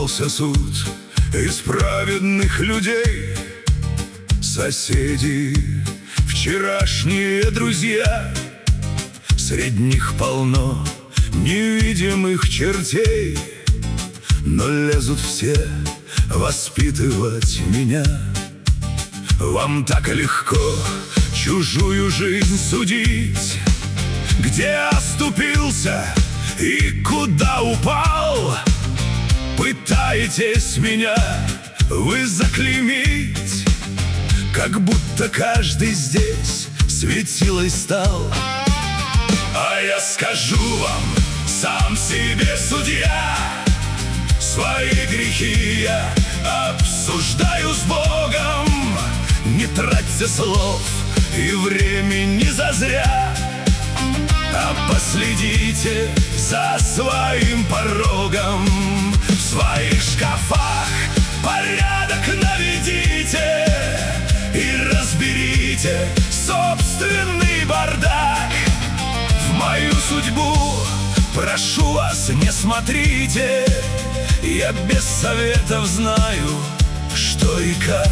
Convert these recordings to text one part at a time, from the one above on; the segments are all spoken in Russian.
Собрался суд из праведных людей, соседи, вчерашние друзья. Средь них полно невидимых чертей, но лезут все воспитывать меня. Вам так легко чужую жизнь судить, где оступился и куда упал. Пытаетесь меня вы заклеймить, как будто каждый здесь светилой стал. А я скажу вам, сам себе судья, свои грехи я обсуждаю с Богом. Не тратьте слов и времени зазря, а последите за своим порогом. В своих шкафах порядок наведите и разберите собственный бардак. В мою судьбу, прошу вас, не смотрите, я без советов знаю, что и как.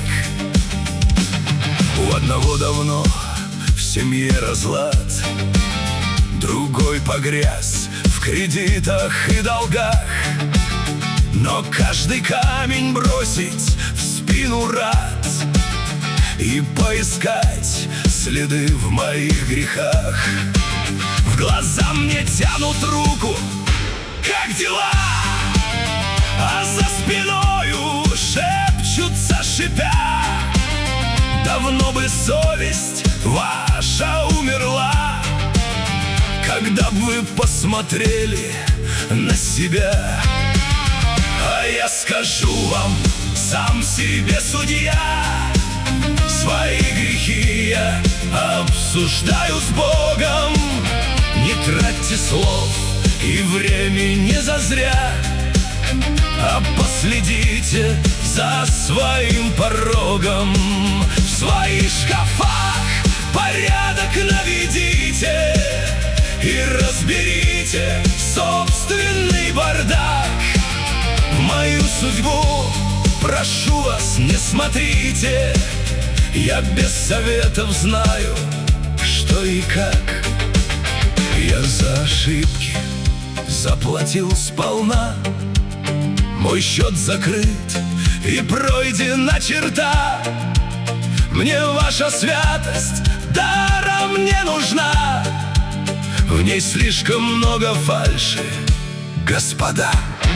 У одного давно в семье разлад, другой погряз в кредитах и долгах. Но каждый камень бросить в спину рад и поискать следы в моих грехах. В глаза мне тянут руку, как дела, а за спиною шепчутся, шипя: давно бы совесть ваша умерла, когда бы вы посмотрели на себя. А я скажу вам, сам себе судья, свои грехи я обсуждаю с Богом. Не тратьте слов и времени зазря, а последите за своим порогом. В своих шкафах порядок наведите и разберите собственный бардак. В мою судьбу, прошу вас, не смотрите, я без советов знаю, что и как. Я за ошибки заплатил сполна, мой счет закрыт и пройдена черта. Мне ваша святость даром не нужна, в ней слишком много фальши, господа.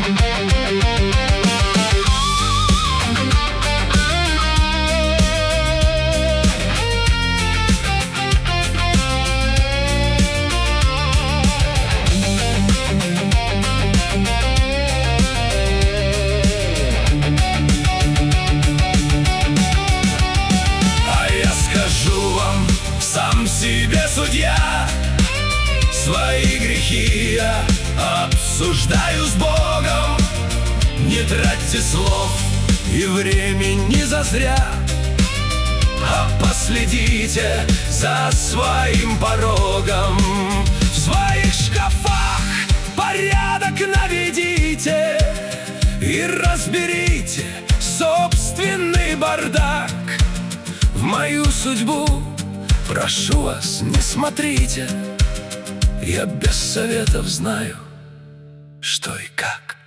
Сам себе судья, свои грехи я обсуждаю с Богом. Не тратьте слов и времени зазря, а последите за своим порогом. В своих шкафах порядок наведите и разберите собственный бардак. В мою судьбу, прошу вас, не смотрите, я без советов знаю, что и как.